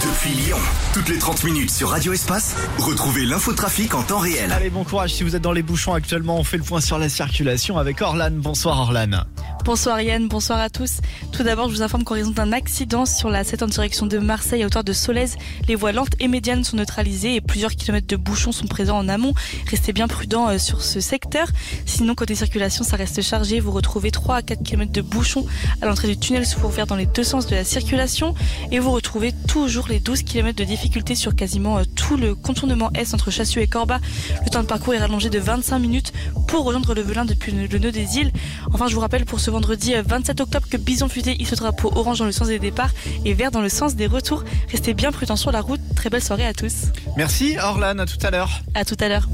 Depuis Lyon, toutes les 30 minutes sur Radio Espace, retrouvez l'infotrafic en temps réel. Allez, bon courage si vous êtes dans les bouchons actuellement. On fait le point sur la circulation avec Orlan. Bonsoir Orlan. Bonsoir Yann, bonsoir à tous. Tout d'abord, je vous informe qu'en raison d'un accident sur la 7 en direction de Marseille à hauteur de Solèze, les voies lentes et médianes sont neutralisées et plusieurs kilomètres de bouchons sont présents en amont. Restez bien prudents sur ce secteur. Sinon, côté circulation, ça reste chargé. Vous retrouvez 3 à 4 kilomètres de bouchons à l'entrée du tunnel sous Fourvière dans les deux sens de la circulation. Et vous retrouvez toujours les 12 kilomètres de difficulté sur quasiment tout le contournement Est entre Chassieux et Corba. Le temps de parcours est rallongé de 25 minutes pour rejoindre le Velin depuis le nœud des îles. Enfin, je vous rappelle pour ce vendredi 27 octobre que Bison Futé hisse le drapeau orange dans le sens des départs et vert dans le sens des retours. Restez bien prudents sur la route. Très belle soirée à tous. Merci Orlan, à tout à l'heure. À tout à l'heure.